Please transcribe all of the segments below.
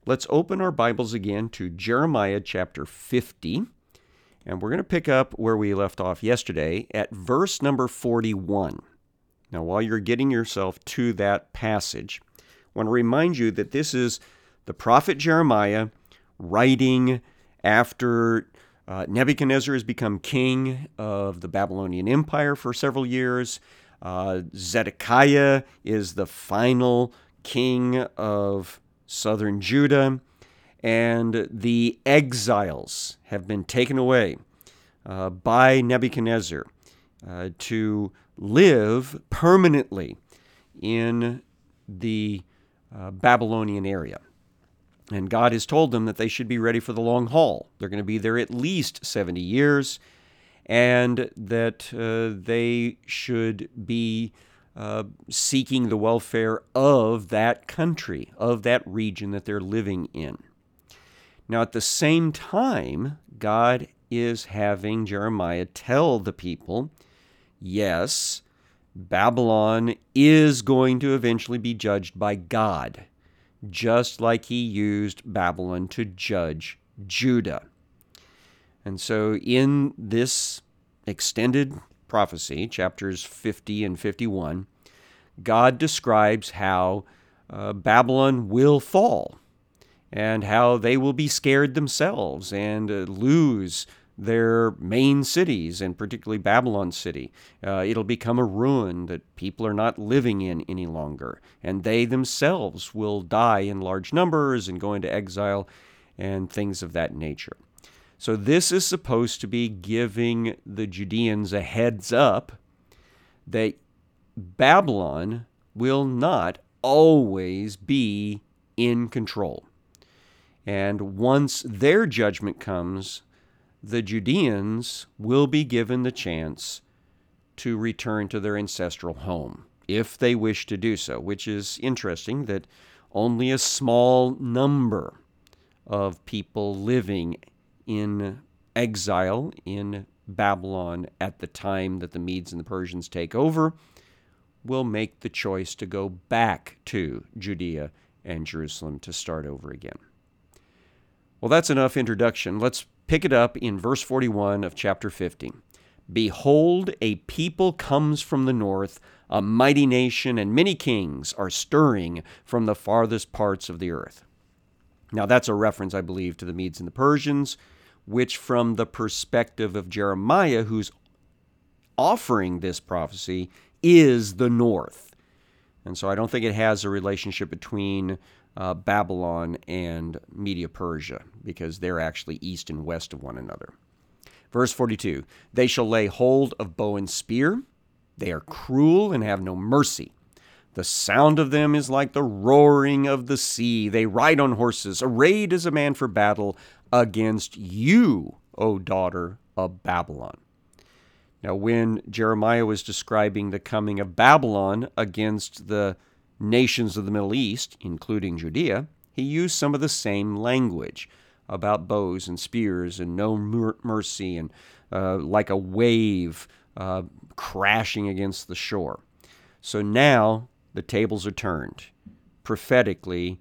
Let's open our Bibles again to Jeremiah chapter 50, and we're going to pick up where we left off yesterday at verse number 41. Now, while you're getting yourself to that passage, I want to remind you that this is the prophet Jeremiah writing after Nebuchadnezzar has become king of the Babylonian Empire for several years. Zedekiah is the final king of southern Judah, and the exiles have been taken away by Nebuchadnezzar to live permanently in the Babylonian area. And God has told them that they should be ready for the long haul. They're going to be there at least 70 years, and that they should be seeking the welfare of that country, of that region that they're living in. Now, at the same time, God is having Jeremiah tell the people, yes, Babylon is going to eventually be judged by God, just like he used Babylon to judge Judah. And so in this extended prophecy, chapters 50 and 51, God describes how Babylon will fall and how they will be scared themselves and lose their main cities, and particularly Babylon City. It'll become a ruin that people are not living in any longer, and they themselves will die in large numbers and go into exile and things of that nature. So this is supposed to be giving the Judeans a heads up that Babylon will not always be in control. And once their judgment comes, the Judeans will be given the chance to return to their ancestral home, if they wish to do so, which is interesting that only a small number of people living in exile in Babylon at the time that the Medes and the Persians take over will make the choice to go back to Judea and Jerusalem to start over again. Well, that's enough introduction. Let's pick it up in verse 41 of chapter 50. Behold, a people comes from the north, a mighty nation, and many kings are stirring from the farthest parts of the earth. Now, that's a reference, I believe, to the Medes and the Persians, which from the perspective of Jeremiah, who's offering this prophecy, is the north. And so I don't think it has a relationship between Babylon and Media-Persia, because they're actually east and west of one another. Verse 42, they shall lay hold of bow and spear. They are cruel and have no mercy. The sound of them is like the roaring of the sea. They ride on horses, arrayed as a man for battle against you, O daughter of Babylon. Now, when Jeremiah was describing the coming of Babylon against the nations of the Middle East, including Judea, he used some of the same language about bows and spears and no mercy and like a wave crashing against the shore. So now the tables are turned. Prophetically,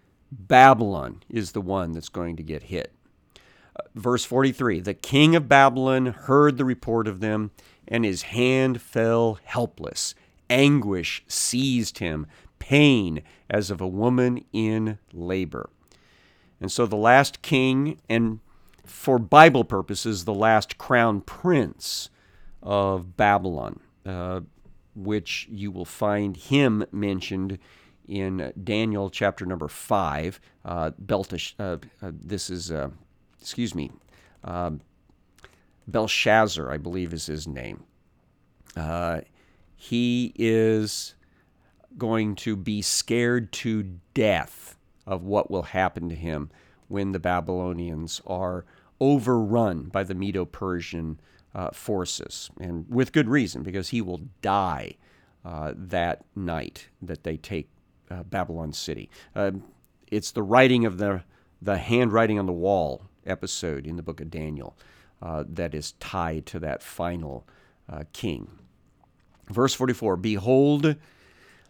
Babylon is the one that's going to get hit. Verse 43, the king of Babylon heard the report of them, and his hand fell helpless. Anguish seized him, pain as of a woman in labor. And so the last king, and for Bible purposes, the last crown prince of Babylon, which you will find him mentioned in Daniel chapter number 5. Belshazzar, I believe is his name. He is going to be scared to death of what will happen to him when the Babylonians are overrun by the Medo-Persian forces, and with good reason, because he will die that night that they take Babylon City. It's the writing of the handwriting on the wall episode in the book of Daniel that is tied to that final king. Verse 44, behold,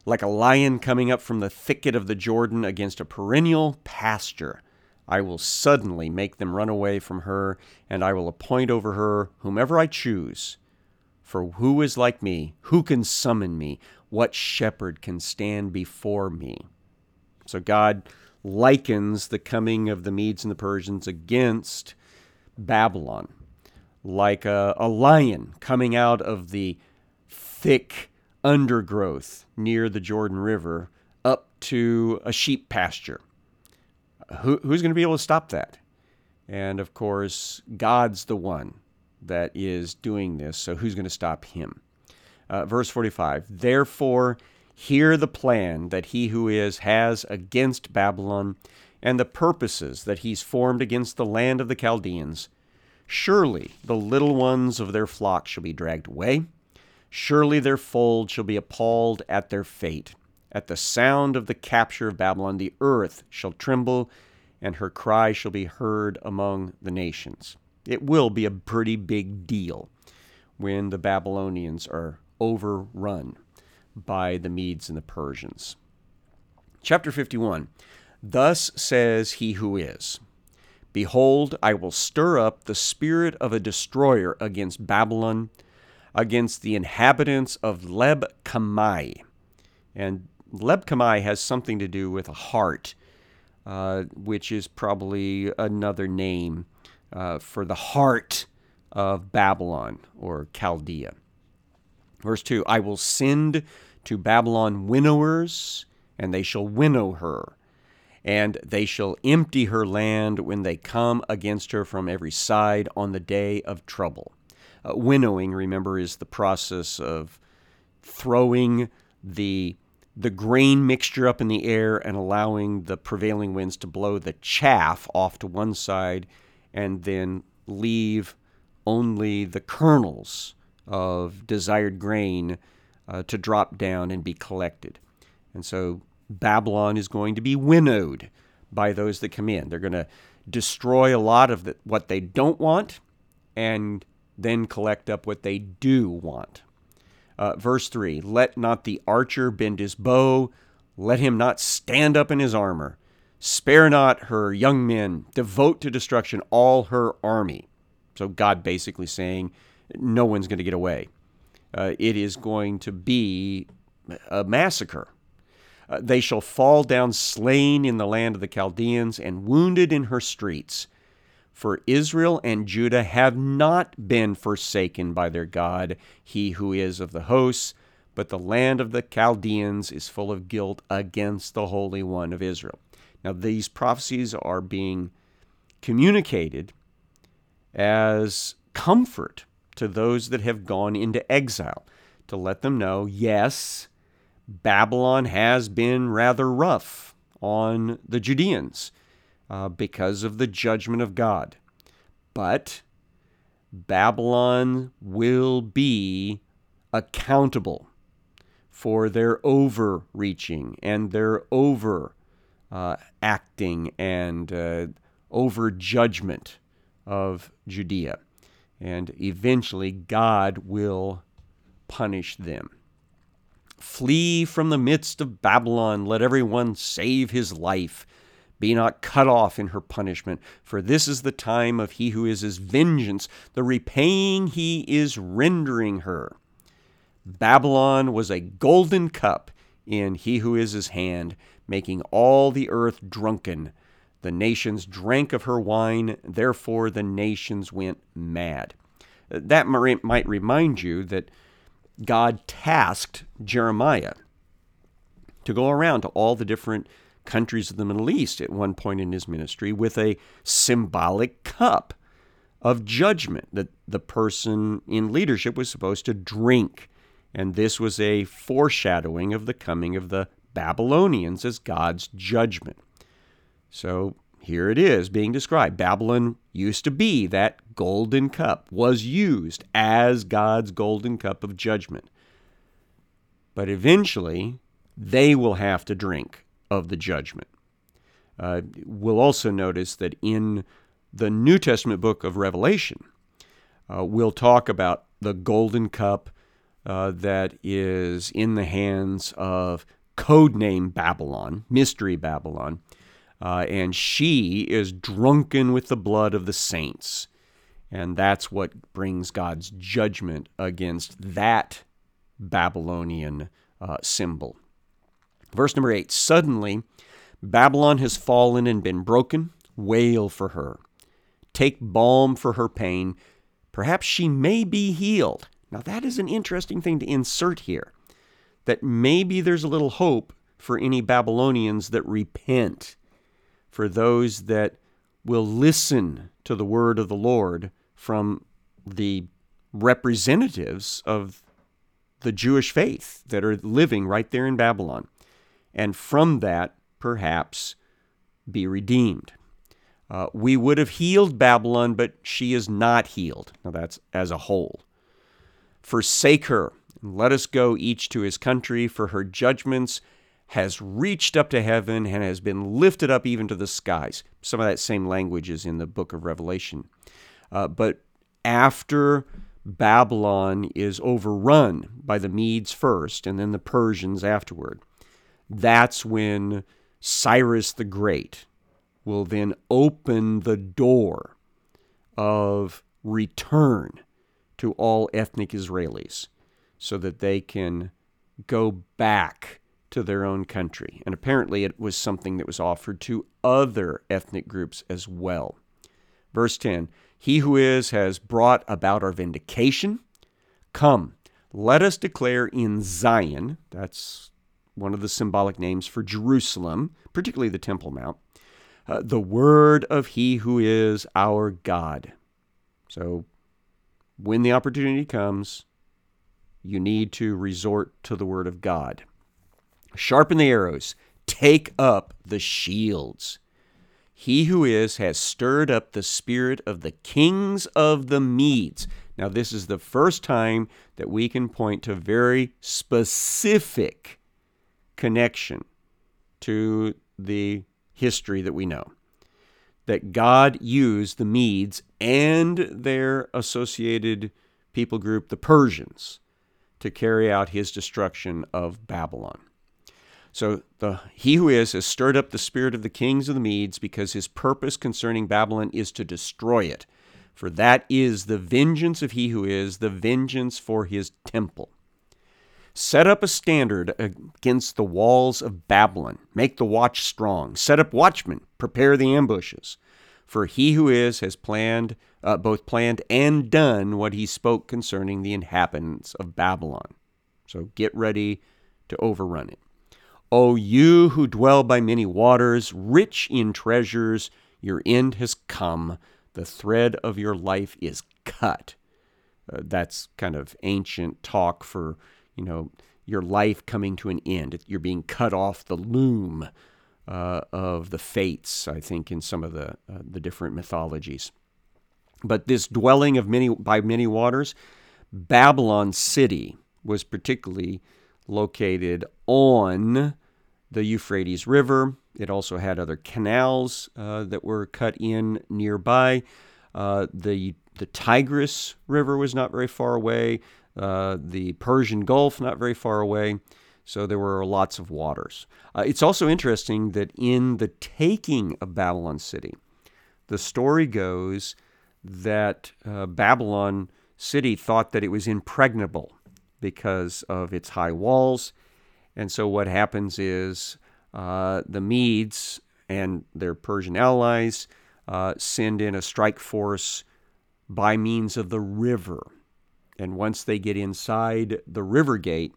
Like a lion coming up from the thicket of the Jordan against a perennial pasture, I will suddenly make them run away from her, and I will appoint over her whomever I choose. For who is like me? Who can summon me? What shepherd can stand before me? So God likens the coming of the Medes and the Persians against Babylon, like a lion coming out of the thick undergrowth near the Jordan River up to a sheep pasture. Who's going to be able to stop that? And of course, God's the one that is doing this, so who's going to stop him? Verse 45, therefore, hear the plan that he who has against Babylon, and the purposes that he's formed against the land of the Chaldeans. Surely the little ones of their flock shall be dragged away. Surely their fold shall be appalled at their fate. At the sound of the capture of Babylon, the earth shall tremble, and her cry shall be heard among the nations. It will be a pretty big deal when the Babylonians are overrun by the Medes and the Persians. Chapter 51, thus says he who is, behold, I will stir up the spirit of a destroyer against Babylon, against the inhabitants of Leb-Kamai. And Leb-Kamai has something to do with a heart, which is probably another name for the heart of Babylon or Chaldea. Verse 2, I will send to Babylon winnowers, and they shall winnow her, and they shall empty her land when they come against her from every side on the day of trouble. Winnowing, remember, is the process of throwing the grain mixture up in the air and allowing the prevailing winds to blow the chaff off to one side and then leave only the kernels of desired grain to drop down and be collected. And so Babylon is going to be winnowed by those that come in. They're going to destroy a lot of what they don't want and then collect up what they do want. Verse 3, let not the archer bend his bow, let him not stand up in his armor. Spare not her young men, devote to destruction all her army. So God basically saying, no one's going to get away. It is going to be a massacre. They shall fall down slain in the land of the Chaldeans and wounded in her streets. For Israel and Judah have not been forsaken by their God, he who is of the hosts, but the land of the Chaldeans is full of guilt against the Holy One of Israel. Now, these prophecies are being communicated as comfort to those that have gone into exile, to let them know, yes, Babylon has been rather rough on the Judeans because of the judgment of God. But Babylon will be accountable for their overreaching and their acting and over judgment of Judea. And eventually God will punish them. Flee from the midst of Babylon, let everyone save his life. Be not cut off in her punishment, for this is the time of he who is his vengeance, the repaying he is rendering her. Babylon was a golden cup in he who is his hand, making all the earth drunken. The nations drank of her wine, therefore the nations went mad. That might remind you that God tasked Jeremiah to go around to all the different countries of the Middle East at one point in his ministry with a symbolic cup of judgment that the person in leadership was supposed to drink. And this was a foreshadowing of the coming of the Babylonians as God's judgment. So here it is being described. Babylon used to be that golden cup, was used as God's golden cup of judgment. But eventually, they will have to drink of the judgment. We'll also notice that in the New Testament book of Revelation, we'll talk about the golden cup that is in the hands of codename Babylon, Mystery Babylon, and she is drunken with the blood of the saints. And that's what brings God's judgment against that Babylonian symbol. Verse number 8, suddenly Babylon has fallen and been broken. Wail for her. Take balm for her pain. Perhaps she may be healed. Now that is an interesting thing to insert here, that maybe there's a little hope for any Babylonians that repent, for those that will listen to the word of the Lord from the representatives of the Jewish faith that are living right there in Babylon, and from that perhaps be redeemed. We would have healed Babylon, but she is not healed. Now that's as a whole. Forsake her, and let us go each to his country, for her judgments has reached up to heaven and has been lifted up even to the skies. Some of that same language is in the book of Revelation. But after Babylon is overrun by the Medes first and then the Persians afterward, that's when Cyrus the Great will then open the door of return to all ethnic Israelis so that they can go back to their own country. And apparently it was something that was offered to other ethnic groups as well. Verse 10, he who is has brought about our vindication. Come, let us declare in Zion, that's one of the symbolic names for Jerusalem, particularly the Temple Mount, the word of he who is our God. So when the opportunity comes, you need to resort to the word of God. Sharpen the arrows, take up the shields. He who is has stirred up the spirit of the kings of the Medes. Now, this is the first time that we can point to very specific connection to the history that we know, that God used the Medes and their associated people group, the Persians, to carry out his destruction of Babylon. So he who is has stirred up the spirit of the kings of the Medes, because his purpose concerning Babylon is to destroy it. For that is the vengeance of he who is, the vengeance for his temple. Set up a standard against the walls of Babylon. Make the watch strong. Set up watchmen. Prepare the ambushes. For he who is has both planned and done what he spoke concerning the inhabitants of Babylon. So get ready to overrun it. O you who dwell by many waters, rich in treasures, your end has come. The thread of your life is cut. That's kind of ancient talk for, your life coming to an end. You're being cut off the loom of the fates, I think, in some of the different mythologies. But this dwelling of by many waters, Babylon city was particularly located on the Euphrates River. It also had other canals that were cut in nearby. The Tigris River was not very far away. The Persian Gulf not very far away. So there were lots of waters. It's also interesting that in the taking of Babylon City, the story goes that Babylon City thought that it was impregnable because of its high walls. And so what happens is the Medes and their Persian allies send in a strike force by means of the river. And once they get inside the river gate,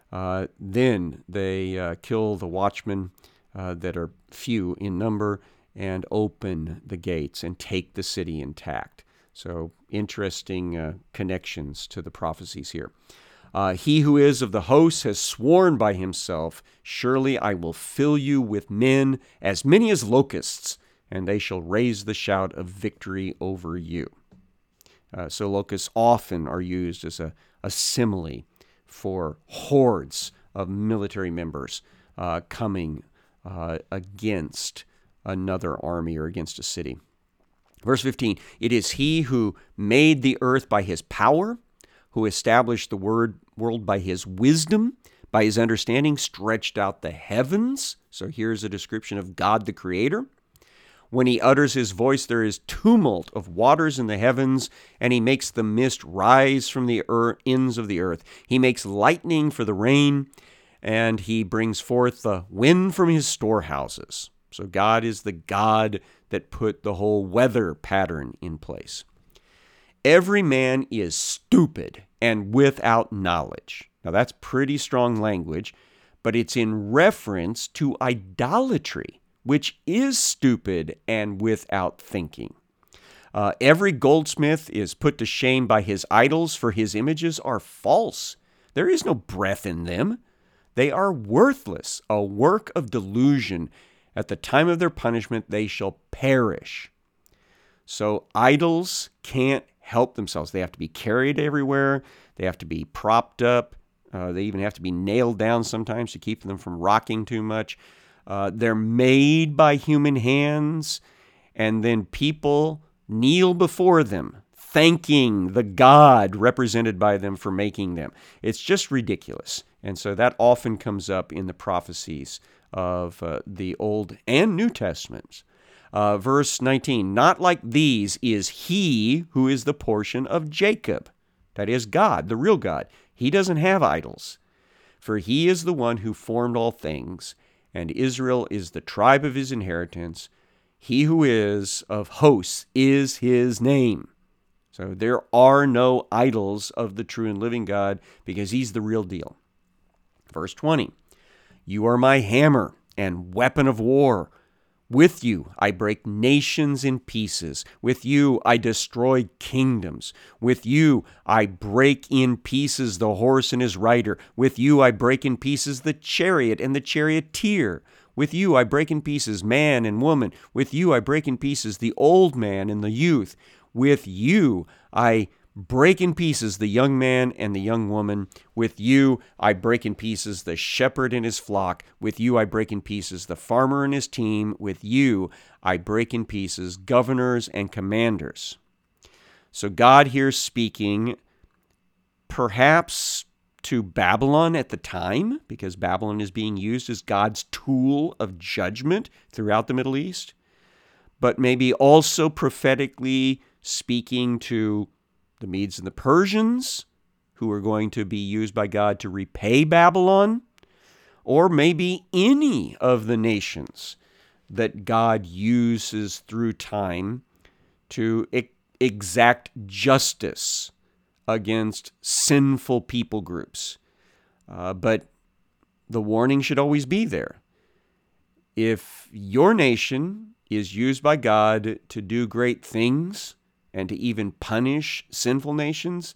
then they kill the watchmen that are few in number and open the gates and take the city intact. So interesting connections to the prophecies here. He who is of the host has sworn by himself, surely I will fill you with men, as many as locusts, and they shall raise the shout of victory over you. So locusts often are used as a simile for hordes of military members coming against another army or against a city. Verse 15, it is he who made the earth by his power, who established the world by his wisdom, by his understanding, stretched out the heavens. So here's a description of God the Creator. When he utters his voice, there is tumult of waters in the heavens, and he makes the mist rise from the ends of the earth. He makes lightning for the rain, and he brings forth the wind from his storehouses. So God is the God that put the whole weather pattern in place. Every man is stupid and without knowledge. Now that's pretty strong language, but it's in reference to idolatry, which is stupid and without thinking. Every goldsmith is put to shame by his idols, for his images are false. There is no breath in them. They are worthless, a work of delusion. At the time of their punishment, they shall perish. So idols can't help themselves. They have to be carried everywhere. They have to be propped up. They even have to be nailed down sometimes to keep them from rocking too much. They're made by human hands, and then people kneel before them, thanking the God represented by them for making them. It's just ridiculous. And so that often comes up in the prophecies of the Old and New Testaments. Verse 19, not like these is he who is the portion of Jacob. That is God, the real God. He doesn't have idols. For he is the one who formed all things, and Israel is the tribe of his inheritance. He who is of hosts is his name. So there are no idols of the true and living God, because he's the real deal. Verse 20, you are my hammer and weapon of war. With you I break nations in pieces. With you I destroy kingdoms. With you I break in pieces the horse and his rider. With you I break in pieces the chariot and the charioteer. With you I break in pieces man and woman. With you I break in pieces the old man and the youth. With you I break in pieces the young man and the young woman. With you I break in pieces the shepherd and his flock. With you I break in pieces the farmer and his team. With you I break in pieces governors and commanders. So God here speaking perhaps to Babylon at the time, because Babylon is being used as God's tool of judgment throughout the Middle East, but maybe also prophetically speaking to the Medes and the Persians, who are going to be used by God to repay Babylon, or maybe any of the nations that God uses through time to exact justice against sinful people groups. But the warning should always be there. If your nation is used by God to do great things, and to even punish sinful nations,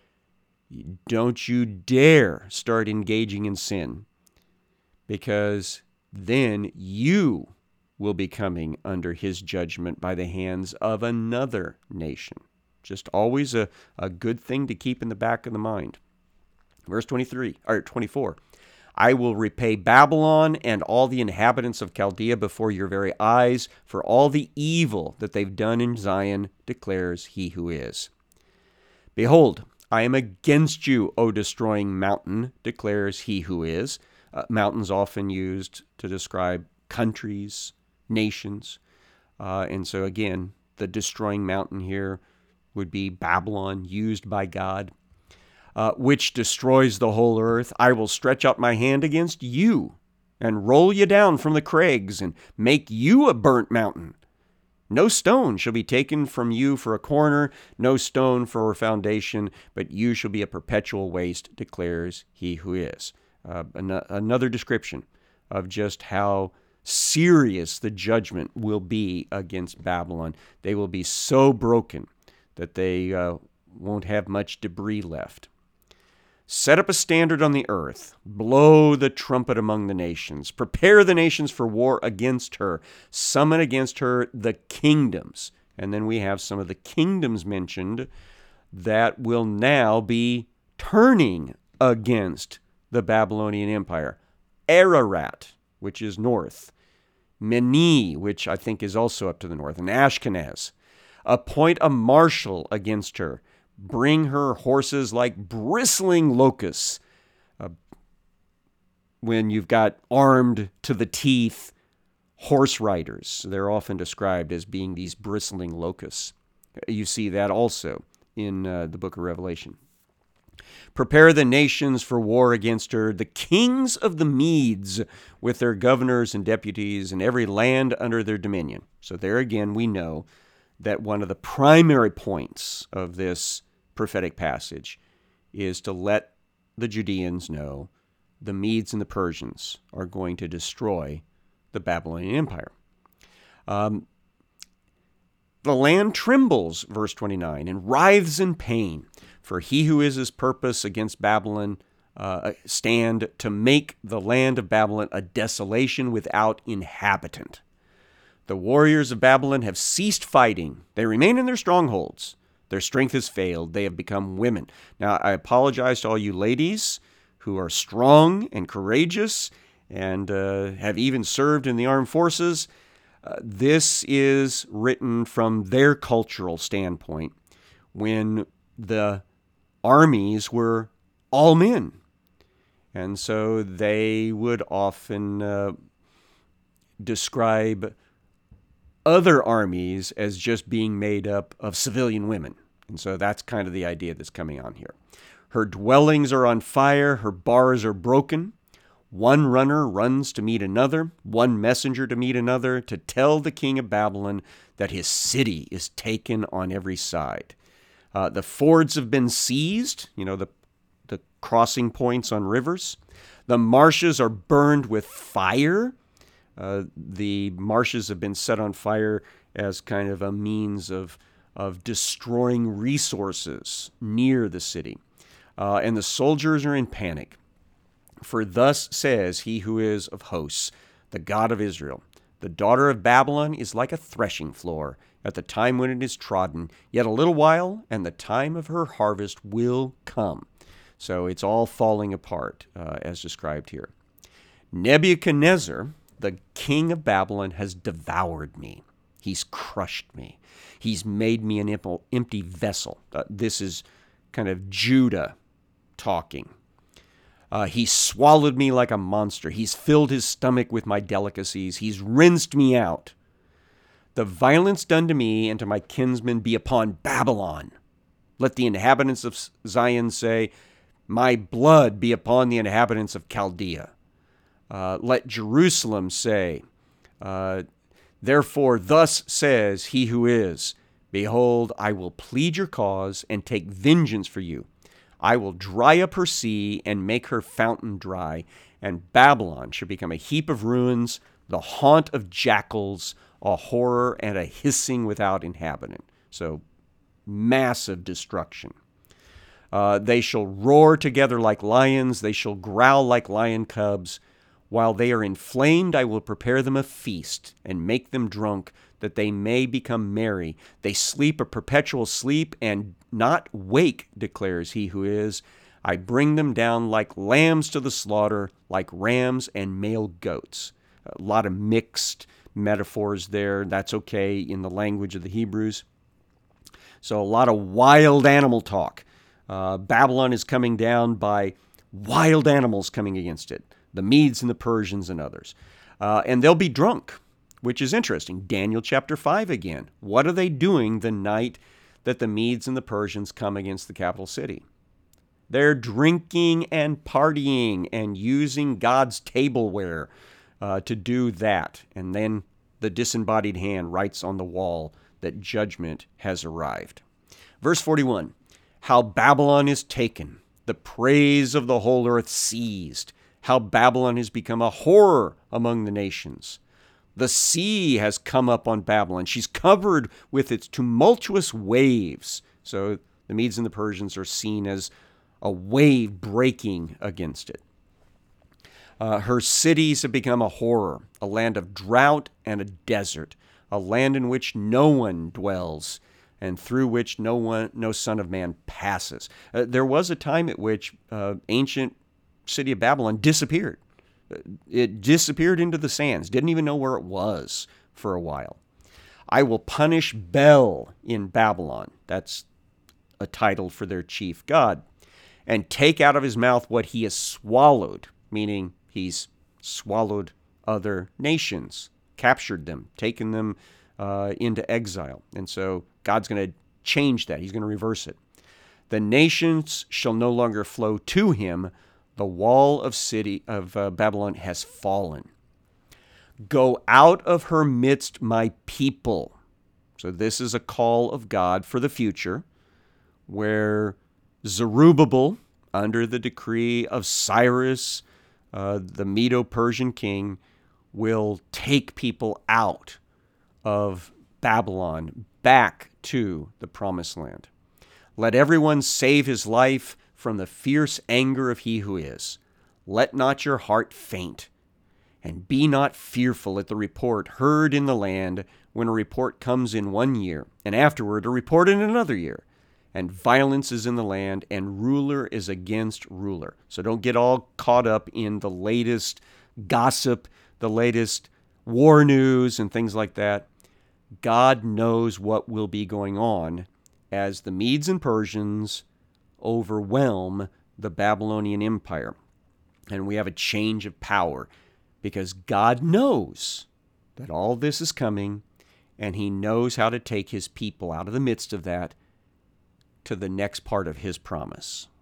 don't you dare start engaging in sin, because then you will be coming under his judgment by the hands of another nation. Just always a good thing to keep in the back of the mind. Verse 24. I will repay Babylon and all the inhabitants of Chaldea before your very eyes for all the evil that they've done in Zion, declares he who is. Behold, I am against you, O destroying mountain, declares he who is. Mountains often used to describe countries, nations. And so again, the destroying mountain here would be Babylon, used by God. Which destroys the whole earth. I will stretch out my hand against you and roll you down from the crags and make you a burnt mountain. No stone shall be taken from you for a corner, no stone for a foundation, but you shall be a perpetual waste, declares he who is. Another description of just how serious the judgment will be against Babylon. They will be so broken that they won't have much debris left. Set up a standard on the earth. Blow the trumpet among the nations. Prepare the nations for war against her. Summon against her the kingdoms. And then we have some of the kingdoms mentioned that will now be turning against the Babylonian Empire. Ararat, which is north. Meni, which I think is also up to the north. And Ashkenaz. Appoint a marshal against her. Bring her horses like bristling locusts. when you've got armed to the teeth horse riders. They're often described as being these bristling locusts. You see that also in the book of Revelation. Prepare the nations for war against her, the kings of the Medes with their governors and deputies and every land under their dominion. So there again, we know that one of the primary points of this prophetic passage is to let the Judeans know the Medes and the Persians are going to destroy the Babylonian Empire. The land trembles, verse 29, and writhes in pain, for he who is his purpose against Babylon stand to make the land of Babylon a desolation without inhabitant. The warriors of Babylon have ceased fighting. They remain in their strongholds. Their strength has failed. They have become women. Now, I apologize to all you ladies who are strong and courageous and have even served in the armed forces. This is written from their cultural standpoint when the armies were all men. And so they would often describe other armies as just being made up of civilian women. And so that's kind of the idea that's coming on here. Her dwellings are on fire, her bars are broken. One runner runs to meet another, one messenger to meet another, to tell the king of Babylon that his city is taken on every side. The fords have been seized, the crossing points on rivers. The marshes are burned with fire. The marshes have been set on fire as kind of a means of destroying resources near the city. And the soldiers are in panic. For thus says he who is of hosts, the God of Israel, the daughter of Babylon is like a threshing floor at the time when it is trodden. Yet a little while, and the time of her harvest will come. So it's all falling apart, as described here. Nebuchadnezzar, the king of Babylon, has devoured me. He's crushed me. He's made me an empty vessel. This is kind of Judah talking. He swallowed me like a monster. He's filled his stomach with my delicacies. He's rinsed me out. The violence done to me and to my kinsmen be upon Babylon. Let the inhabitants of Zion say, my blood be upon the inhabitants of Chaldea. Let Jerusalem say, therefore thus says he who is, behold, I will plead your cause and take vengeance for you. I will dry up her sea and make her fountain dry, and Babylon shall become a heap of ruins, the haunt of jackals, a horror and a hissing without inhabitant. So massive destruction. They shall roar together like lions. They shall growl like lion cubs. While they are inflamed, I will prepare them a feast and make them drunk, that they may become merry. They sleep a perpetual sleep and not wake, declares he who is. I bring them down like lambs to the slaughter, like rams and male goats. A lot of mixed metaphors there. That's okay in the language of the Hebrews. So a lot of wild animal talk. Babylon is coming down by wild animals coming against it. The Medes and the Persians and others. And they'll be drunk, which is interesting. Daniel chapter 5 again. What are they doing the night that the Medes and the Persians come against the capital city? They're drinking and partying and using God's tableware to do that. And then the disembodied hand writes on the wall that judgment has arrived. Verse 41, how Babylon is taken, the praise of the whole earth seized. How Babylon has become a horror among the nations. The sea has come up on Babylon. She's covered with its tumultuous waves. So the Medes and the Persians are seen as a wave breaking against it. Her cities have become a horror, a land of drought and a desert, a land in which no one dwells and through which no son of man passes. There was a time at which ancient city of Babylon disappeared. It disappeared into the sands. Didn't even know where it was for a while. I will punish Bel in Babylon. That's a title for their chief god. And take out of his mouth what he has swallowed, meaning He's swallowed other nations, captured them, taken them into exile. And so God's going to change that. He's going to reverse it. The nations shall no longer flow to him. The wall of Babylon has fallen. Go out of her midst, my people. So this is a call of God for the future, where Zerubbabel, under the decree of Cyrus, the Medo-Persian king, will take people out of Babylon back to the promised land. Let everyone save his life from the fierce anger of he who is. Let not your heart faint, and be not fearful at the report heard in the land, when a report comes in 1 year, and afterward a report in another year. And violence is in the land, and ruler is against ruler. So don't get all caught up in the latest gossip, the latest war news, and things like that. God knows what will be going on as the Medes and Persians overwhelm the Babylonian Empire. And we have a change of power, because God knows that all this is coming, and he knows how to take his people out of the midst of that to the next part of his promise.